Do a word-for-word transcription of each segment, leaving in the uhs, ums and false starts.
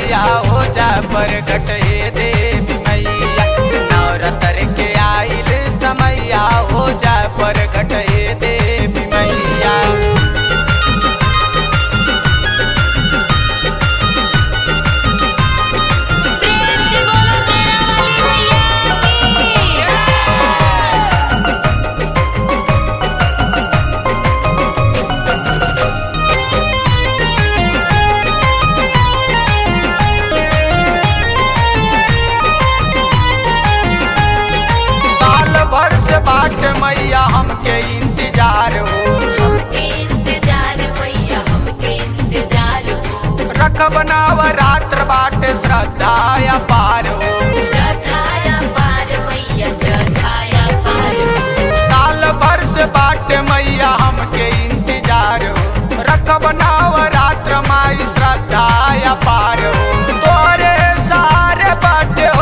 समैया हो जा प्रगट हे देवी मैया। नवरात्र के आइल समैया हो जा प्रगट हे देवी मैया। भर से बाट मैया हमके इंतजार हो, हमके इंतजार मैया हमके इंतजार हो। रखब नवरात्र बाट श्रद्धाया पार हो, श्रद्धाया पार मैया श्रद्धाया पार हो। साल भर से बाट मैया हमके इंतजार हो, रखब नवरात्र माई श्रद्धाया पार हो। तोरे सारे बाट हो,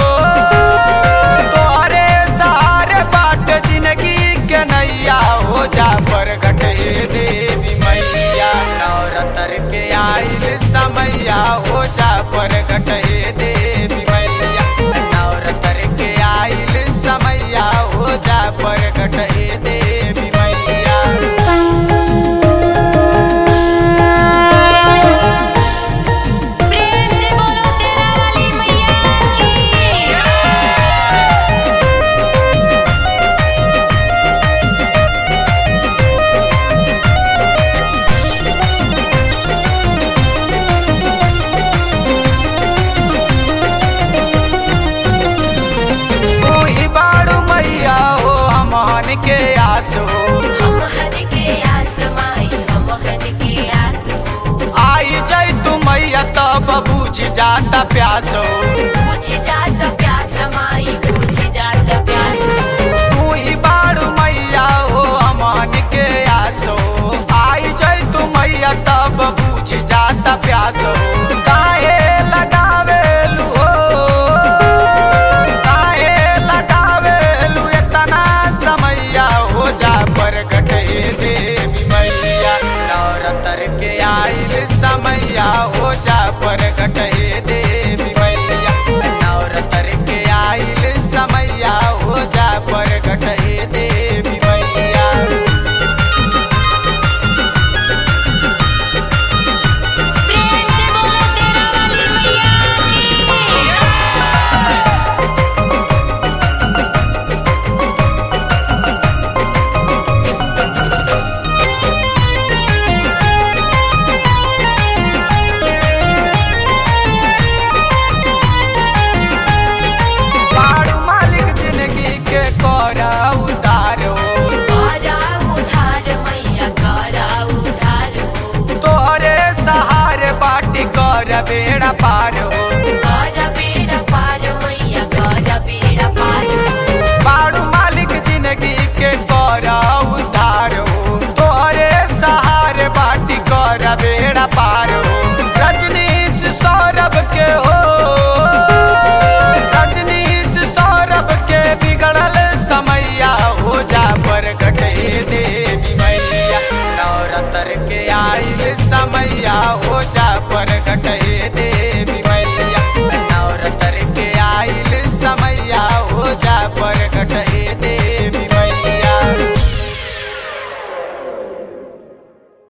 हो जा प्रगट हे देवी मैया। नवरात्र के आइल समैया हो जा प्रगट हे देवी मैया। नवरात्र के आइल समैया हो जा प्रगट हे देवी मैया। प्रेम से बोलो तेरा वाली मैया की। के आस हो, हम हन के आस माई हम हन के आस हो। आई जाई तू मैया तब बुझ जाता प्यास हो, बुझ जाता प्यास माई बुझ जाता प्यास हो। तू ही बाड़ू मैया हो अमान के आस हो। आई जाई तू मैया तब बुझ जाता प्यास हो। काहे लगावेलू हो, काहे लगावेलू इतना समैया हो जा प्रगट हे देवी मैया। नवरात्र के आइल समैया हो जा